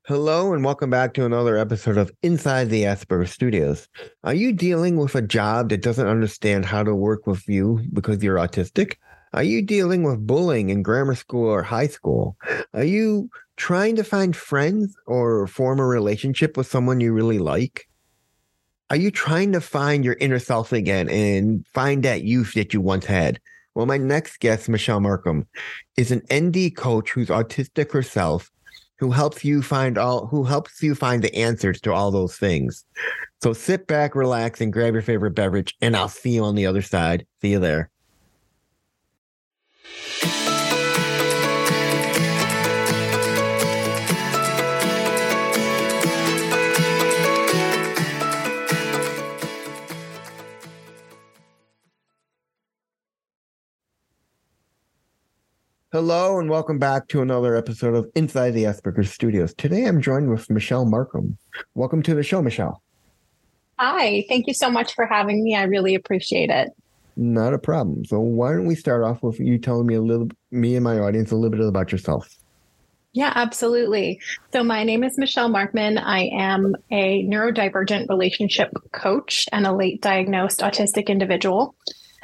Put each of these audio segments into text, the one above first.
Hello and welcome back to another episode of Inside the Asperger Studios. Are you dealing with a job that doesn't understand how to work with you because you're autistic? Are you dealing with bullying in grammar school or high school? Are you trying to find friends or form a relationship with someone you really like? Are you trying to find your inner self again and find that youth that you once had? Well, my next guest, Michelle Markham, is an ND coach who's autistic herself, who helps you find the answers to all those things. So sit back, relax, and grab your favorite beverage, and I'll see you on the other side. See you there. Hello and welcome back to another episode of Inside the Asperger Studios. Today I'm joined with Michelle Markham. Welcome to the show, Michelle. Hi, thank you so much for having me. I really appreciate it. Not a problem. So why don't we start off with you telling me and my audience a little bit about yourself? Yeah, absolutely. So my name is Michelle Markman. I am a neurodivergent relationship coach and a late diagnosed autistic individual.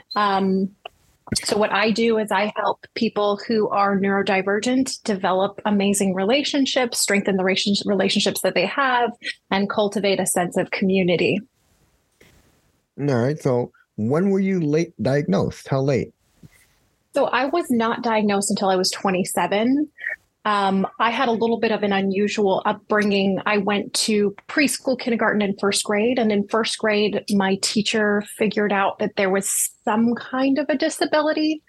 So what I do is I help people who are neurodivergent develop amazing relationships, strengthen the relationships that they have, and cultivate a sense of community. All right. So when were you late diagnosed? How late? So I was not diagnosed until I was 27. I had a little bit of an unusual upbringing. I went to preschool, kindergarten, and first grade. And in first grade, my teacher figured out that there was some kind of a disability.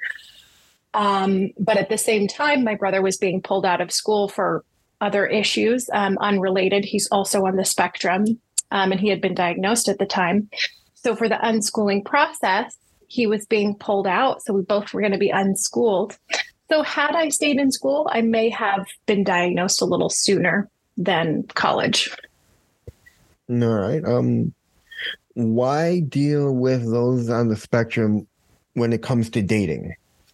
But at the same time, my brother was being pulled out of school for other issues, unrelated. He's also on the spectrum, and he had been diagnosed at the time. So for the unschooling process, he was being pulled out. So we both were going to be unschooled. So had I stayed in school, I may have been diagnosed a little sooner than college. All right. Why deal with those on the spectrum when it comes to dating?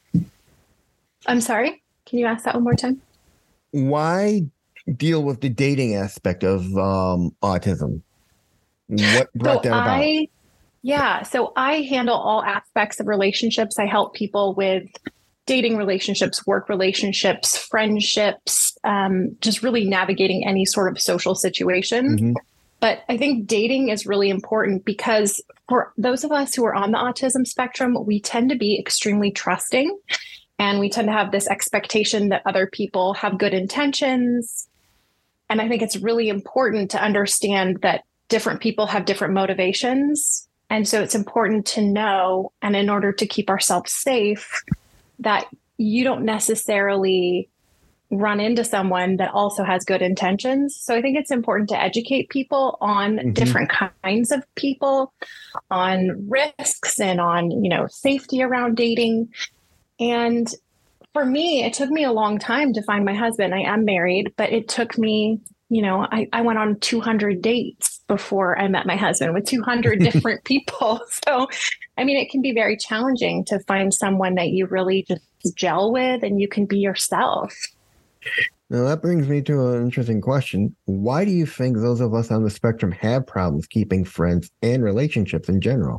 I'm sorry. Can you ask that one more time? Why deal with the dating aspect of autism? What brought that about? So I handle all aspects of relationships. I help people with dating relationships, work relationships, friendships, just really navigating any sort of social situation. Mm-hmm. But I think dating is really important because for those of us who are on the autism spectrum, we tend to be extremely trusting and we tend to have this expectation that other people have good intentions. And I think it's really important to understand that different people have different motivations. And so it's important to know, and in order to keep ourselves safe, that you don't necessarily run into someone that also has good intentions. So I think it's important to educate people on different kinds of people, on risks and on, safety around dating. And for me, it took me a long time to find my husband. I am married, but it took me, I went on 200 dates before I met my husband with 200 different people. So, it can be very challenging to find someone that you really just gel with and you can be yourself. Now, that brings me to an interesting question. Why do you think those of us on the spectrum have problems keeping friends and relationships in general?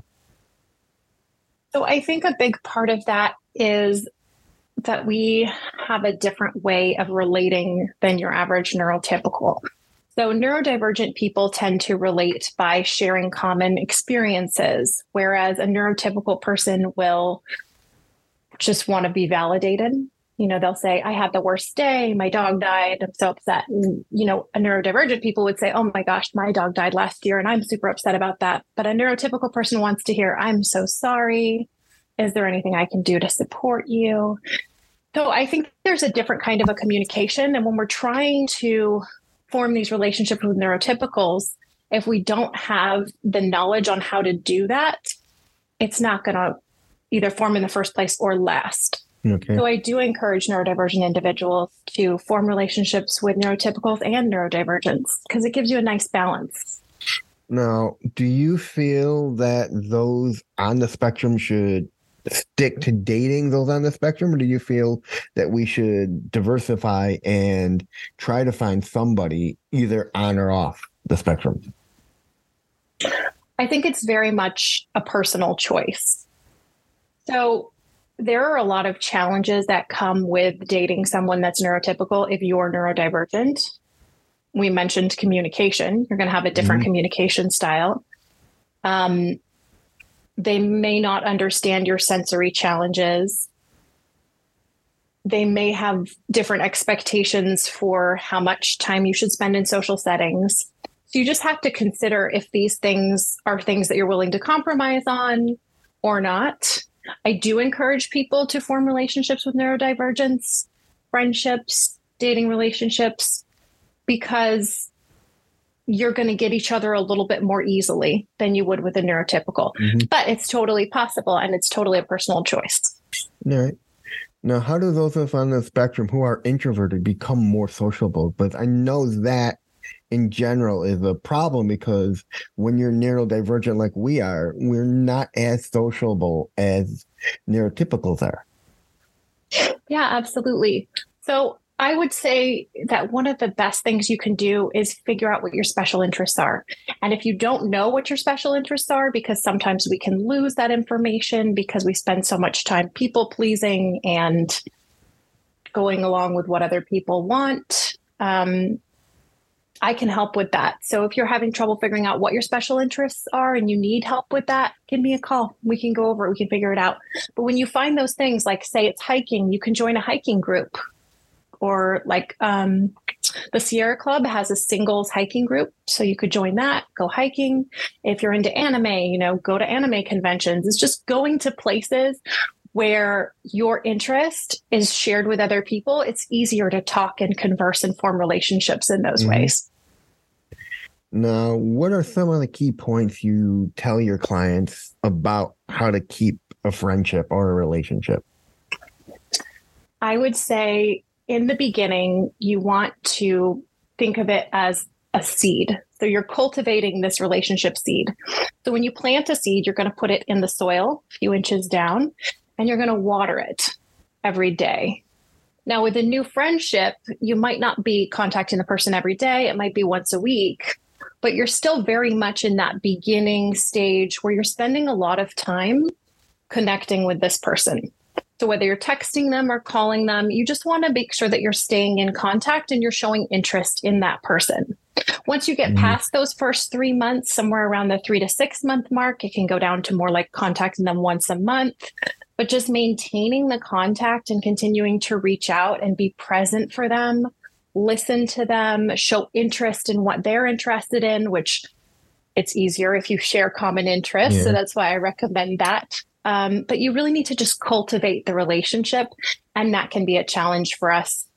So I think a big part of that is that we have a different way of relating than your average neurotypical. So neurodivergent people tend to relate by sharing common experiences, whereas a neurotypical person will just want to be validated. They'll say, I had the worst day, my dog died, I'm so upset. And, a neurodivergent people would say, oh my gosh, my dog died last year and I'm super upset about that. But a neurotypical person wants to hear, I'm so sorry. Is there anything I can do to support you? So I think there's a different kind of a communication. And when we're trying to form these relationships with neurotypicals, if we don't have the knowledge on how to do that, it's not going to either form in the first place or last. Okay. So I do encourage neurodivergent individuals to form relationships with neurotypicals and neurodivergents because it gives you a nice balance. Now, do you feel that those on the spectrum should stick to dating those on the spectrum, or do you feel that we should diversify and try to find somebody either on or off the spectrum? I think it's very much a personal choice. So there are a lot of challenges that come with dating someone that's neurotypical if you're neurodivergent. We mentioned communication. You're going to have a different communication style. They may not understand your sensory challenges. They may have different expectations for how much time you should spend in social settings. So you just have to consider if these things are things that you're willing to compromise on or not. I do encourage people to form relationships with neurodivergence, friendships, dating relationships, because you're going to get each other a little bit more easily than you would with a neurotypical. But it's totally possible, and it's totally a personal choice. All right. Now, how do those of us on the spectrum who are introverted become more sociable? But I know that in general is a problem, because when you're neurodivergent like we are, we're not as sociable as neurotypicals are. Yeah, absolutely. So I would say that one of the best things you can do is figure out what your special interests are. And if you don't know what your special interests are, because sometimes we can lose that information because we spend so much time people pleasing and going along with what other people want, I can help with that. So if you're having trouble figuring out what your special interests are and you need help with that, give me a call. We can go over it. We can figure it out. But when you find those things, like say it's hiking, you can join a hiking group. Or like the Sierra Club has a singles hiking group. So you could join that, go hiking. If you're into anime, go to anime conventions. It's just going to places where your interest is shared with other people. It's easier to talk and converse and form relationships in those ways. Now, what are some of the key points you tell your clients about how to keep a friendship or a relationship? I would say in the beginning, you want to think of it as a seed. So you're cultivating this relationship seed. So when you plant a seed, you're going to put it in the soil a few inches down, and you're going to water it every day. Now, with a new friendship, you might not be contacting the person every day. It might be once a week, but you're still very much in that beginning stage where you're spending a lot of time connecting with this person. So whether you're texting them or calling them, you just want to make sure that you're staying in contact and you're showing interest in that person. Once you get past those first 3 months, somewhere around the 3 to 6 month mark, it can go down to more like contacting them once a month. But just maintaining the contact and continuing to reach out and be present for them, listen to them, show interest in what they're interested in, which it's easier if you share common interests. So that's why I recommend that. But you really need to just cultivate the relationship. And that can be a challenge for us,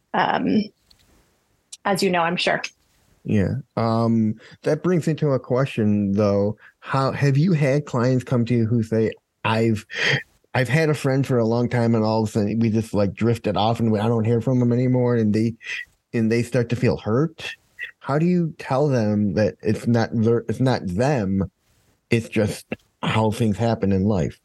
as you know, I'm sure. Yeah. That brings into a question, though. How have you had clients come to you who say, I've had a friend for a long time, and all of a sudden we just like drifted off and I don't hear from them anymore, and they start to feel hurt? How do you tell them that it's not them, it's just how things happen in life?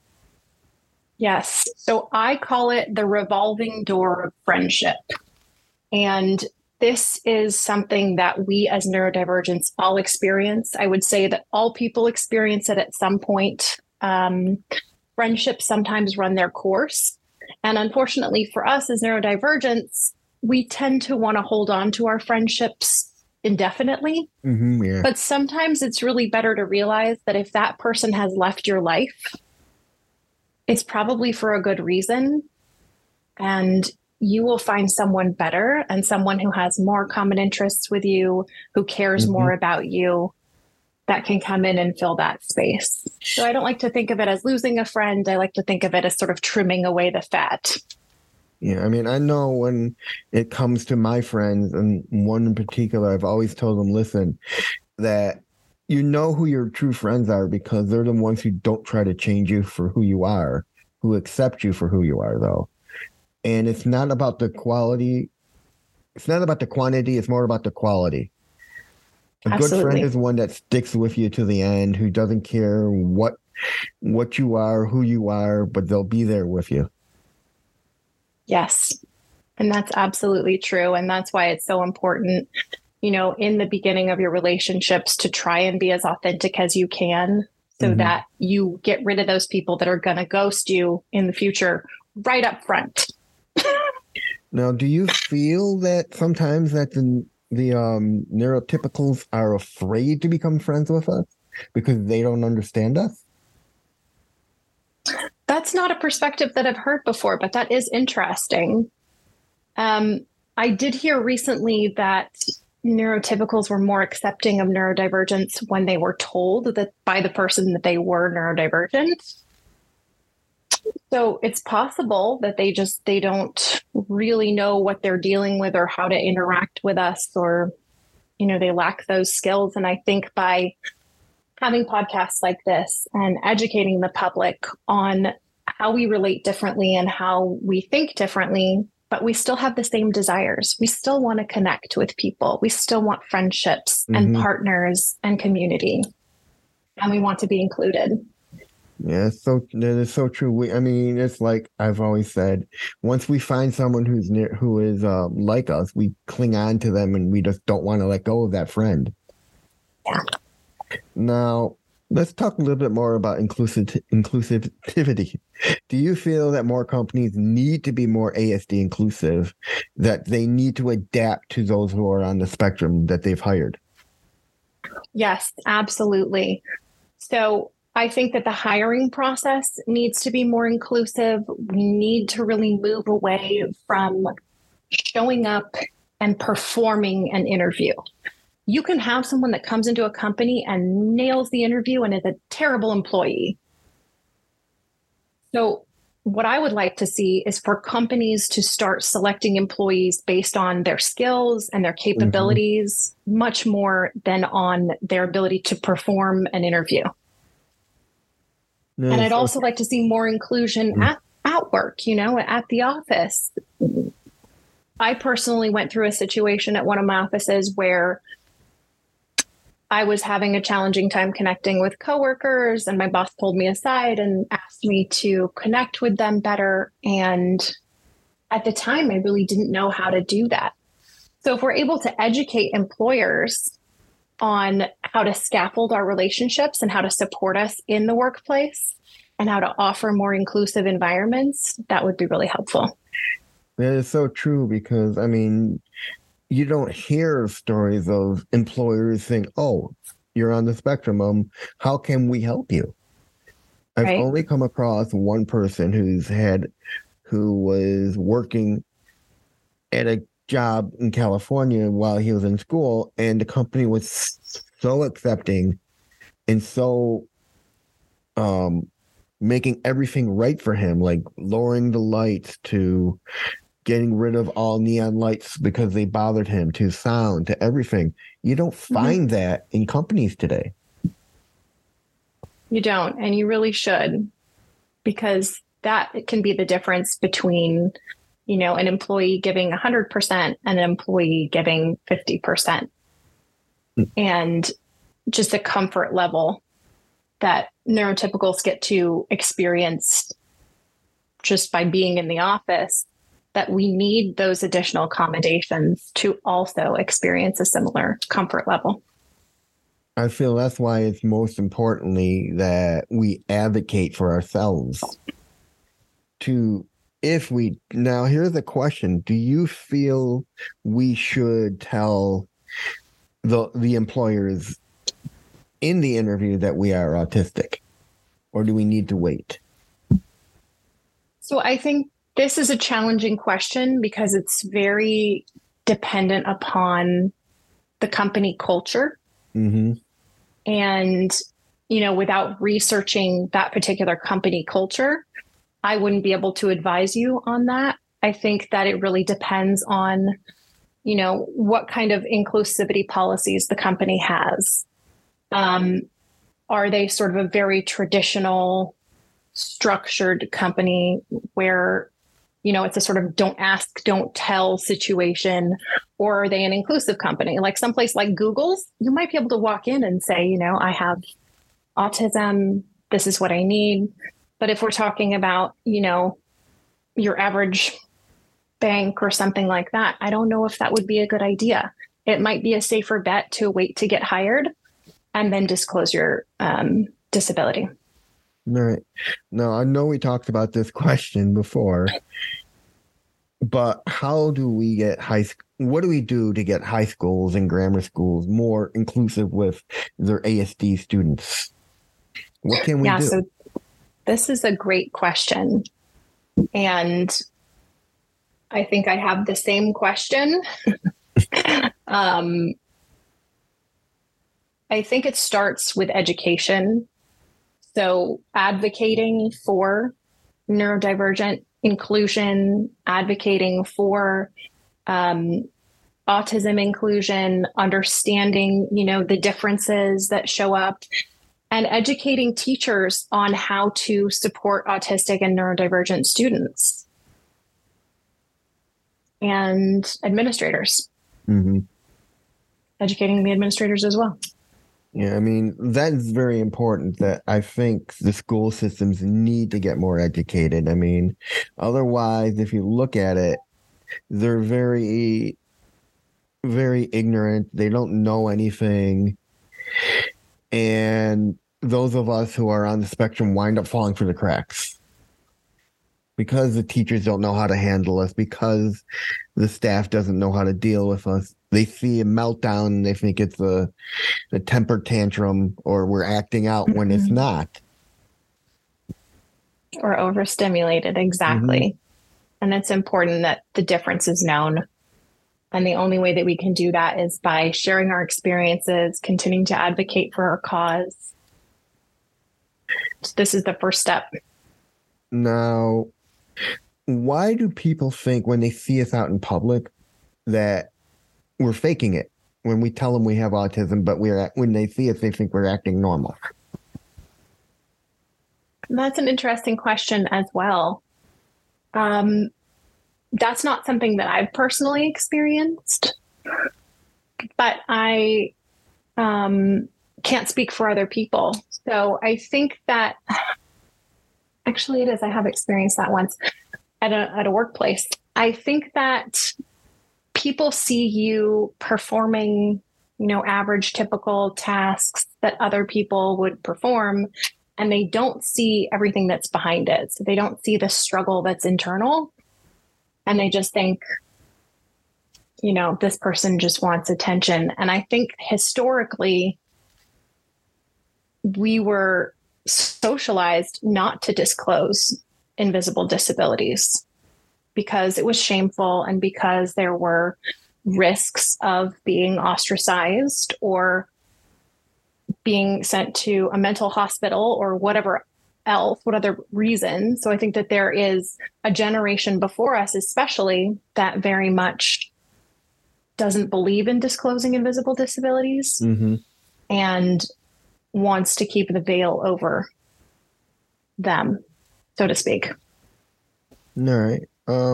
Yes. So I call it the revolving door of friendship. And this is something that we as neurodivergents all experience. I would say that all people experience it at some point. Friendships sometimes run their course. And unfortunately for us as neurodivergents, we tend to want to hold on to our friendships indefinitely. But sometimes it's really better to realize that if that person has left your life, it's probably for a good reason, and you will find someone better and someone who has more common interests with you, who cares more about you, that can come in and fill that space. So I don't like to think of it as losing a friend. I like to think of it as sort of trimming away the fat. Yeah, I mean, I know when it comes to my friends, and one in particular, I've always told them, listen, that you know who your true friends are because they're the ones who don't try to change you for who you are, who accept you for who you are, though. And it's not about the quality. It's not about the quantity. It's more about the quality. A good friend Absolutely. is one that sticks with you to the end, who doesn't care what you are, who you are, but they'll be there with you. Yes. And that's absolutely true. And that's why it's so important, in the beginning of your relationships to try and be as authentic as you can so Mm-hmm. that you get rid of those people that are going to ghost you in the future right up front. Now, do you feel that sometimes that the neurotypicals are afraid to become friends with us because they don't understand us? That's not a perspective that I've heard before, but that is interesting. I did hear recently that neurotypicals were more accepting of neurodivergence when they were told that by the person that they were neurodivergent. So it's possible that they don't really know what they're dealing with or how to interact with us, or, they lack those skills. And I think by having podcasts like this and educating the public on how we relate differently and how we think differently, but we still have the same desires. We still want to connect with people. We still want friendships and Mm-hmm. partners and community. And we want to be included. Yeah, that is so true. I mean, it's like I've always said, once we find someone who is like us, we cling on to them, and we just don't want to let go of that friend. Yeah. Now, let's talk a little bit more about inclusivity. Do you feel that more companies need to be more ASD inclusive, that they need to adapt to those who are on the spectrum that they've hired? Yes, absolutely. So I think that the hiring process needs to be more inclusive. We need to really move away from showing up and performing an interview. You can have someone that comes into a company and nails the interview and is a terrible employee. So what I would like to see is for companies to start selecting employees based on their skills and their capabilities, much more than on their ability to perform an interview. No, And I'd so, also like to see more inclusion at work, at the office. I personally went through a situation at one of my offices where I was having a challenging time connecting with coworkers, and my boss pulled me aside and asked me to connect with them better. And at the time, I really didn't know how to do that. So if we're able to educate employers on how to scaffold our relationships and how to support us in the workplace and how to offer more inclusive environments, that would be really helpful. that is so true because, I mean, you don't hear stories of employers saying, "Oh, you're on the spectrum. How can we help you?" I've Right. only come across one person who was working at a job in California while he was in school, and the company was so accepting and so making everything right for him, like lowering the lights to getting rid of all neon lights because they bothered him, to sound, to everything. You don't find that in companies today. You don't, and you really should, because that can be the difference between, an employee giving 100% and an employee giving 50%. And just a comfort level that neurotypicals get to experience just by being in the office, that we need those additional accommodations to also experience a similar comfort level. I feel that's why it's most importantly that we advocate for ourselves. Now here's a question. Do you feel we should tell the employers in the interview that we are autistic, or do we need to wait? So I think this is a challenging question because it's very dependent upon the company culture. Mm-hmm. And, without researching that particular company culture, I wouldn't be able to advise you on that. I think that it really depends on, what kind of inclusivity policies the company has. Are they sort of a very traditional, structured company where, it's a sort of don't ask, don't tell situation? Or are they an inclusive company? Like someplace like Google's, you might be able to walk in and say, I have autism, this is what I need. But if we're talking about, your average bank or something like that, I don't know if that would be a good idea. It might be a safer bet to wait to get hired and then disclose your disability. All right. Now, I know we talked about this question before, but how do we get what do we do to get high schools and grammar schools more inclusive with their ASD students? What can we do? So this is a great question. And I think I have the same question. I think it starts with education. So advocating for neurodivergent inclusion, advocating for autism inclusion, understanding, the differences that show up, and educating teachers on how to support autistic and neurodivergent students and administrators. Mm-hmm. Educating the administrators as well. Yeah, I mean, that's very important that I think the school systems need to get more educated. I mean, otherwise, if you look at it, they're very, very ignorant. They don't know anything. And those of us who are on the spectrum wind up falling through the cracks because the teachers don't know how to handle us, because the staff doesn't know how to deal with us. They see a meltdown and they think it's a temper tantrum, or we're acting out when it's not. Or overstimulated, exactly. Mm-hmm. And it's important that the difference is known. And the only way that we can do that is by sharing our experiences, continuing to advocate for our cause. So this is the first step. Now, why do people think when they see us out in public that we're faking it when we tell them we have autism, but when they see us, they think we're acting normal? That's an interesting question as well. That's not something that I've personally experienced, but I can't speak for other people. So I think that actually it is. I have experienced that once at a workplace. I think that people see you performing, average, typical tasks that other people would perform, and they don't see everything that's behind it. So they don't see the struggle that's internal. And they just think, this person just wants attention. And I think historically, we were socialized not to disclose invisible disabilities because it was shameful and because there were risks of being ostracized or being sent to a mental hospital or whatever else, what other reason. So I think that there is a generation before us, especially, that very much doesn't believe in disclosing invisible disabilities and wants to keep the veil over them, so to speak. All right.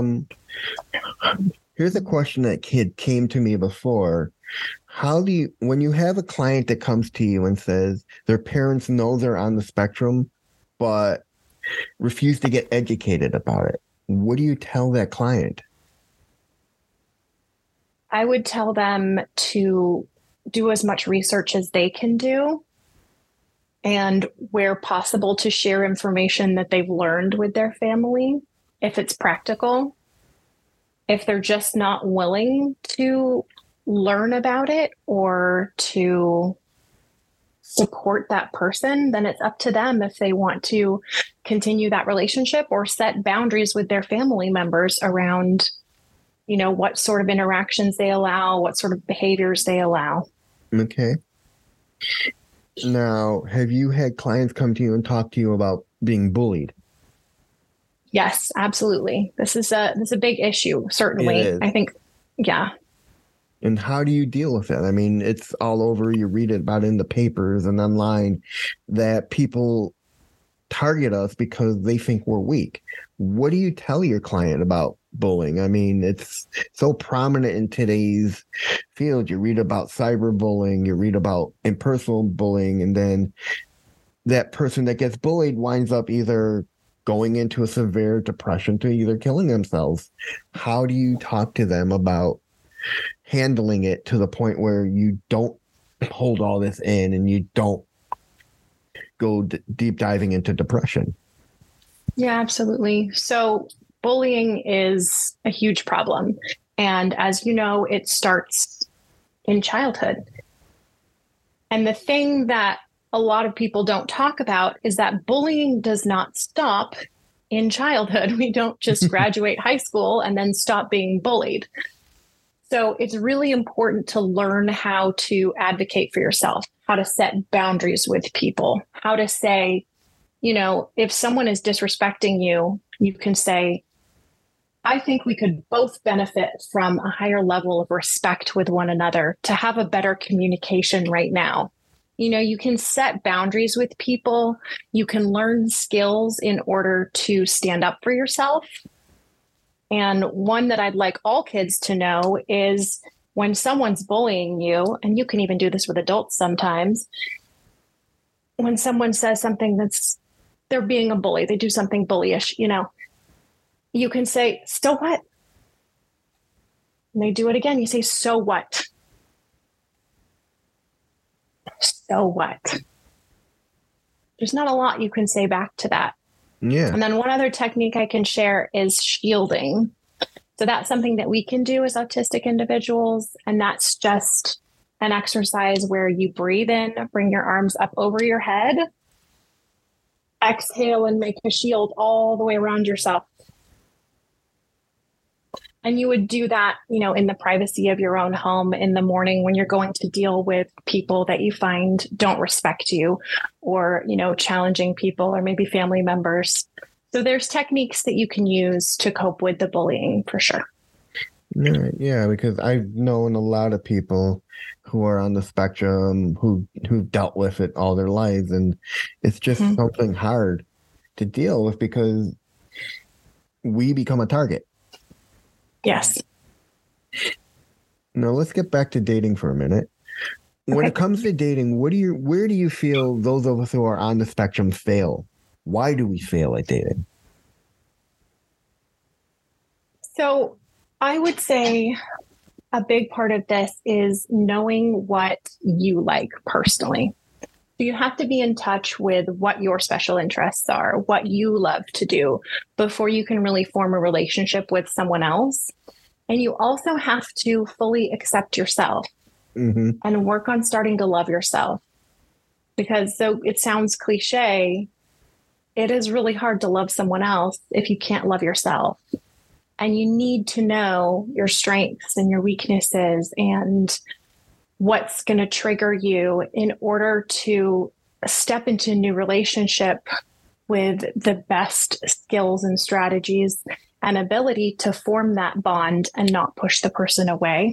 Here's a question that came to me before. When you have a client that comes to you and says their parents know they're on the spectrum, but refuse to get educated about it, what do you tell that client? I would tell them to do as much research as they can do, and where possible to share information that they've learned with their family, if it's practical. If they're just not willing to learn about it or to support that person, then it's up to them if they want to continue that relationship or set boundaries with their family members around, what sort of interactions they allow, what sort of behaviors they allow. Okay. Now, have you had clients come to you and talk to you about being bullied? Yes, absolutely. This is a big issue, certainly. I think, yeah. And how do you deal with it? I mean, it's all over. You read it about in the papers and online that people target us because they think we're weak. What do you tell your client about bullying? I mean, it's so prominent in today's field. You read about cyberbullying, you read about impersonal bullying, and then that person that gets bullied winds up either going into a severe depression to either killing themselves. How do you talk to them about handling it to the point where you don't hold all this in and you don't go deep diving into depression? Yeah, absolutely. So bullying is a huge problem. And as you know, it starts in childhood. And the thing that a lot of people don't talk about is that bullying does not stop in childhood. We don't just graduate high school and then stop being bullied. So it's really important to learn how to advocate for yourself, how to set boundaries with people, how to say, you know, if someone is disrespecting you, you can say, I think we could both benefit from a higher level of respect with one another to have a better communication right now. You know, you can set boundaries with people. You can learn skills in order to stand up for yourself. And one that I'd like all kids to know is when someone's bullying you, and you can even do this with adults sometimes, when someone says something they're being a bully, they do something bullyish, you know, you can say, so what? And they do it again. You say, so what? So what? There's not a lot you can say back to that. Yeah. And then one other technique I can share is shielding. So that's something that we can do as autistic individuals. And that's just an exercise where you breathe in, bring your arms up over your head, exhale, and make a shield all the way around yourself. And you would do that, you know, in the privacy of your own home in the morning when you're going to deal with people that you find don't respect you, or, you know, challenging people, or maybe family members. So there's techniques that you can use to cope with the bullying for sure. Yeah, because I've known a lot of people who are on the spectrum who've dealt with it all their lives, and it's just something hard to deal with because we become a target. Yes. Now let's get back to dating for a minute. When it comes to dating, where do you feel those of us who are on the spectrum fail? Why do we fail at dating? So I would say a big part of this is knowing what you like personally. So you have to be in touch with what your special interests are, what you love to do before you can really form a relationship with someone else. And you also have to fully accept yourself and work on starting to love yourself. Because though it sounds cliche, it is really hard to love someone else if you can't love yourself. And you need to know your strengths and your weaknesses and what's going to trigger you in order to step into a new relationship with the best skills and strategies and ability to form that bond and not push the person away.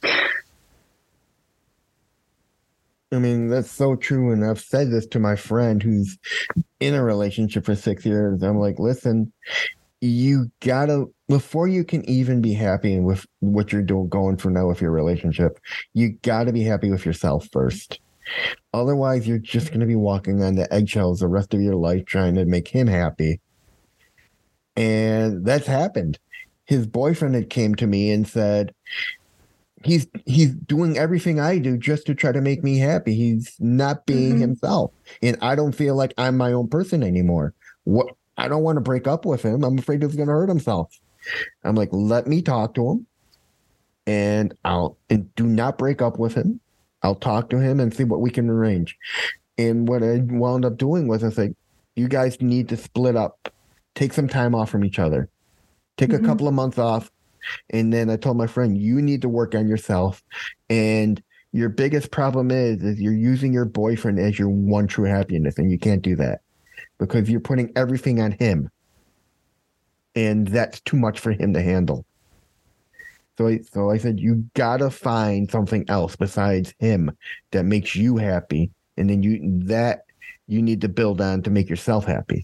I mean, that's so true. And I've said this to my friend who's in a relationship for 6 years. I'm like, listen, you gotta, before you can even be happy with what you're doing going for now with your relationship, you gotta be happy with yourself first. Otherwise, you're just going to be walking on the eggshells the rest of your life trying to make him happy. And that's happened. His boyfriend had came to me and said, he's doing everything I do just to try to make me happy. He's not being himself. And I don't feel like I'm my own person anymore. I don't want to break up with him. I'm afraid he's going to hurt himself. I'm like, let me talk to him and do not break up with him. I'll talk to him and see what we can arrange. And what I wound up doing was I said, you guys need to split up, take some time off from each other, take a couple of months off. And then I told my friend, you need to work on yourself. And your biggest problem is you're using your boyfriend as your one true happiness. And you can't do that because you're putting everything on him. And that's too much for him to handle. So I said, you gotta find something else besides him that makes you happy. And then you need to build on to make yourself happy.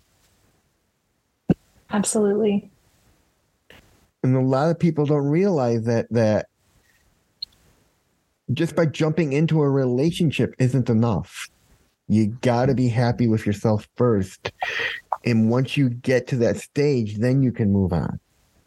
Absolutely. And a lot of people don't realize that just by jumping into a relationship isn't enough. You got to be happy with yourself first. And once you get to that stage, then you can move on.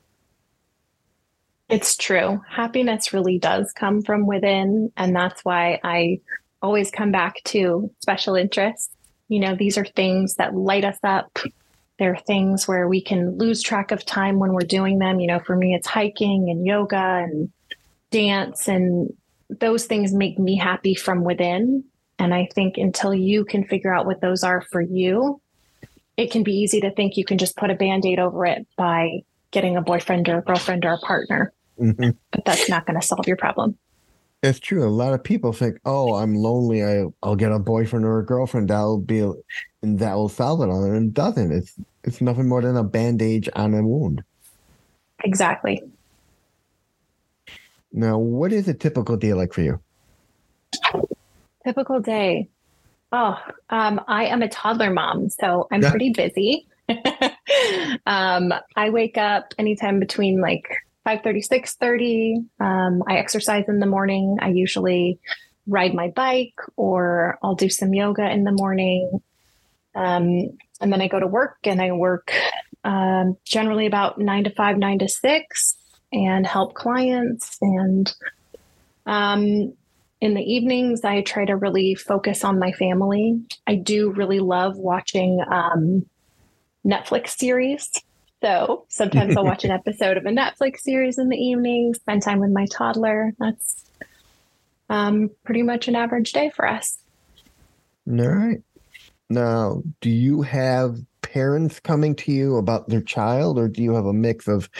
It's true. Happiness really does come from within. And that's why I always come back to special interests. You know, these are things that light us up. They're things where we can lose track of time when we're doing them. You know, for me, it's hiking and yoga and dance, and those things make me happy from within. And I think until you can figure out what those are for you, it can be easy to think you can just put a Band-Aid over it by getting a boyfriend or a girlfriend or a partner. Mm-hmm. But that's not going to solve your problem. It's true. A lot of people think, "Oh, I'm lonely. I'll get a boyfriend or a girlfriend. And that will solve it all." And it doesn't. It's nothing more than a Band-Aid on a wound. Exactly. Now, what is a typical day like for you? Typical day. I am a toddler mom, so I'm pretty busy. I wake up anytime between like 5:30, 6:30. I exercise in the morning. I usually ride my bike, or I'll do some yoga in the morning. And then I go to work, and I work generally about 9 to 5, 9 to 6, and help clients. And in the evenings, I try to really focus on my family. I do really love watching Netflix series. So sometimes I'll watch an episode of a Netflix series in the evening, spend time with my toddler. That's pretty much an average day for us. All right. Now, do you have parents coming to you about their child, or do you have a mix of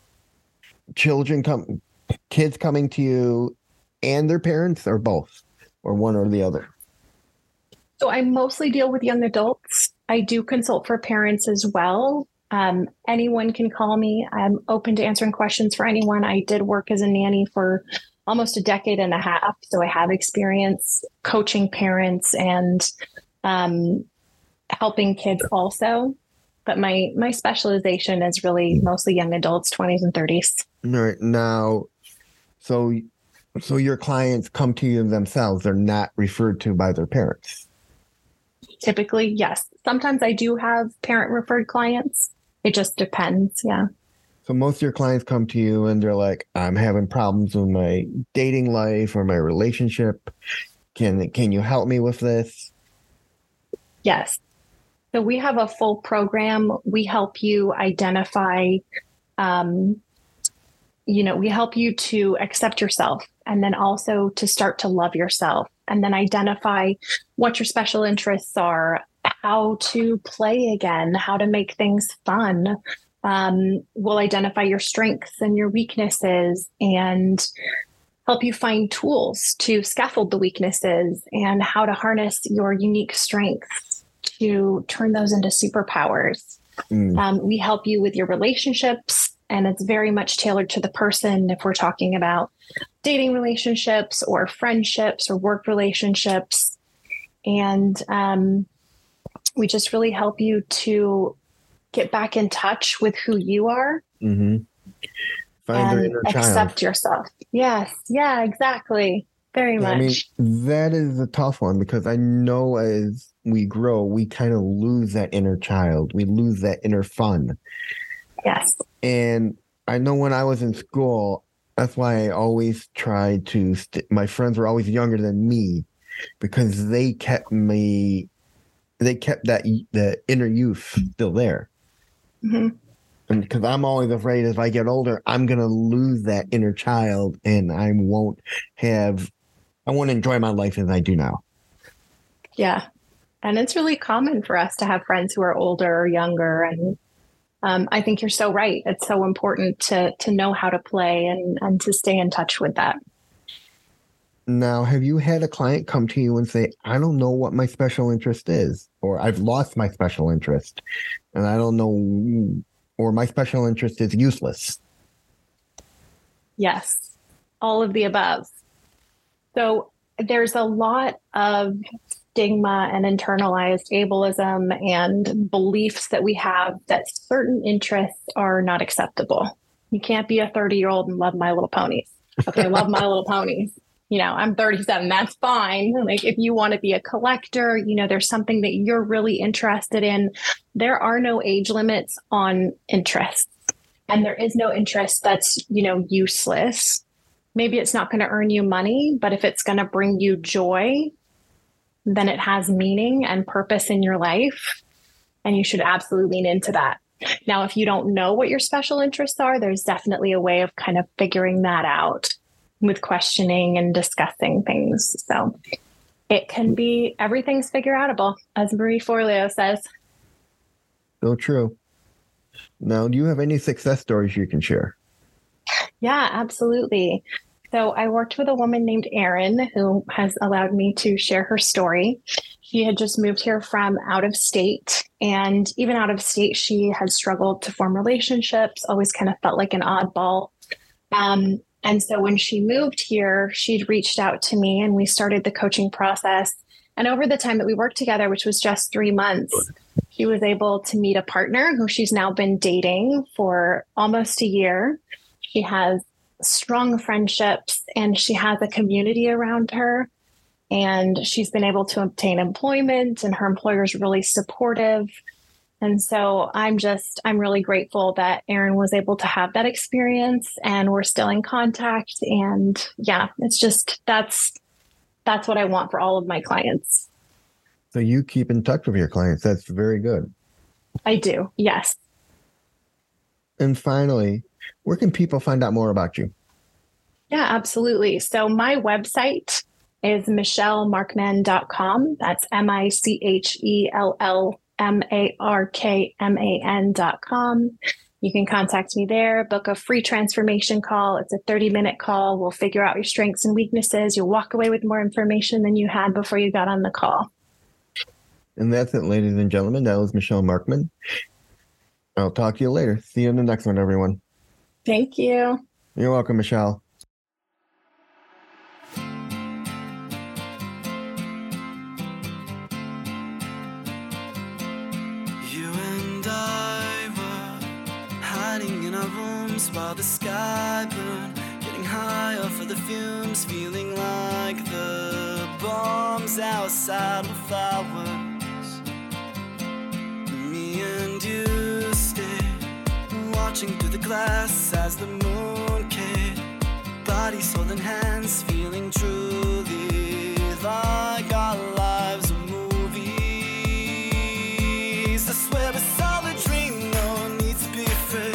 kids coming to you and their parents, or both, or one or the other? So I mostly deal with young adults. I do consult for parents as well. Anyone can call me. I'm open to answering questions for anyone. I did work as a nanny for almost a decade and a half. So I have experience coaching parents and helping kids also. But my specialization is really mostly young adults, 20s and 30s. All right. Now, so your clients come to you themselves. They're not referred to by their parents. Typically, yes. Sometimes I do have parent referred clients. It just depends. Yeah. So most of your clients come to you and they're like, "I'm having problems with my dating life or my relationship. Can you help me with this?" Yes. So we have a full program. We help you identify, we help you to accept yourself, and then also to start to love yourself, and then identify what your special interests are, how to play again, how to make things fun. We'll identify your strengths and your weaknesses and help you find tools to scaffold the weaknesses and how to harness your unique strengths to turn those into superpowers. We help you with your relationships, and it's very much tailored to the person. If we're talking about dating relationships or friendships or work relationships, and we just really help you to get back in touch with who you are. Mm-hmm. Find their inner child. Accept yourself. Yes. Yeah, exactly. Very much. I mean, that is a tough one, because I know as we grow, we kind of lose that inner child. We lose that inner fun. Yes. And I know when I was in school, that's why I always tried to, my friends were always younger than me, because they kept that inner youth still there. Mm-hmm. And because I'm always afraid if I get older, I'm going to lose that inner child, and I won't enjoy my life as I do now. Yeah. And it's really common for us to have friends who are older or younger. And I think you're so right. It's so important to know how to play and to stay in touch with that. Now, have you had a client come to you and say, "I don't know what my special interest is," or "I've lost my special interest and I don't know," or "my special interest is useless"? Yes, all of the above. So there's a lot of stigma and internalized ableism and beliefs that we have that certain interests are not acceptable. You can't be a 30-year-old and love My Little Ponies. Okay, love My Little Ponies. I'm 37, that's fine. Like if you want to be a collector, there's something that you're really interested in. There are no age limits on interests. And there is no interest that's, useless. Maybe it's not going to earn you money, but if it's going to bring you joy, then it has meaning and purpose in your life. And you should absolutely lean into that. Now, if you don't know what your special interests are, there's definitely a way of kind of figuring that out with questioning and discussing things. So it can be, everything's figure outable, as Marie Forleo says. So true. Now, do you have any success stories you can share? Yeah, absolutely. So I worked with a woman named Erin who has allowed me to share her story. She had just moved here from out of state, and even out of state, she had struggled to form relationships, always kind of felt like an oddball. And so when she moved here, she'd reached out to me and we started the coaching process. And over the time that we worked together, which was just 3 months, she was able to meet a partner who she's now been dating for almost a year. She has strong friendships and she has a community around her. And she's been able to obtain employment and her employer is really supportive. And so I'm really grateful that Erin was able to have that experience and we're still in contact. And yeah, it's just, that's what I want for all of my clients. So you keep in touch with your clients. That's very good. I do. Yes. And finally, where can people find out more about you? Yeah, absolutely. So my website is michellemarkman.com. That's MICHELLMARKMAN.com. You can contact me there, book a free transformation call. It's a 30-minute call. We'll figure out your strengths and weaknesses. You'll walk away with more information than you had before you got on the call. And that's it, ladies and gentlemen. That was Michelle Markman. I'll talk to you later. See you in the next one, everyone. Thank you. You're welcome, Michelle. While the sky burned, getting higher for the fumes, feeling like the bombs outside were flowers. Me and you stayed, watching through the glass as the moon came. Bodies holding hands, feeling truly like our lives are movies. I swear it's all a dream, no need to be afraid.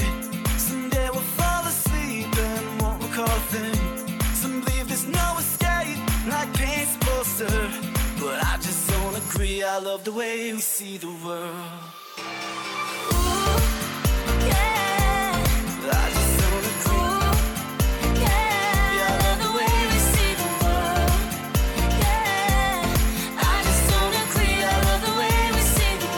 Some believe there's no escape, like paint's poster. But I just don't agree, I love the way we see the world. Ooh, yeah. I just don't agree. Ooh, yeah, I love the way we see the world. Yeah, I just don't agree, I love the way we see the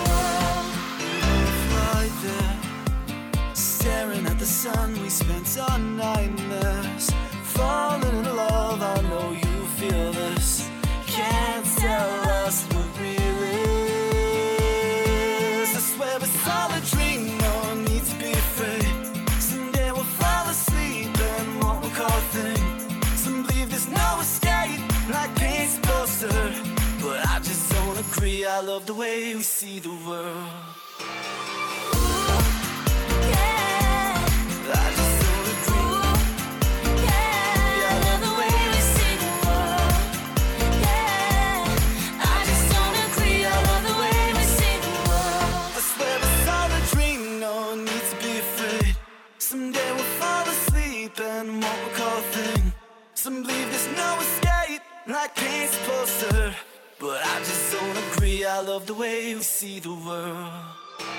world. Right there, staring at the sun, we spent our nightmares. Falling in love, I know you feel this. Can't tell us what real is. I swear it's all a dream, no need to be afraid. Someday we'll fall asleep and won't recall a thing. Some believe there's no escape, like paint's poster. But I just don't agree, I love the way we see the world. Some believe there's no escape, like paint's poster. But I just don't agree, I love the way we see the world.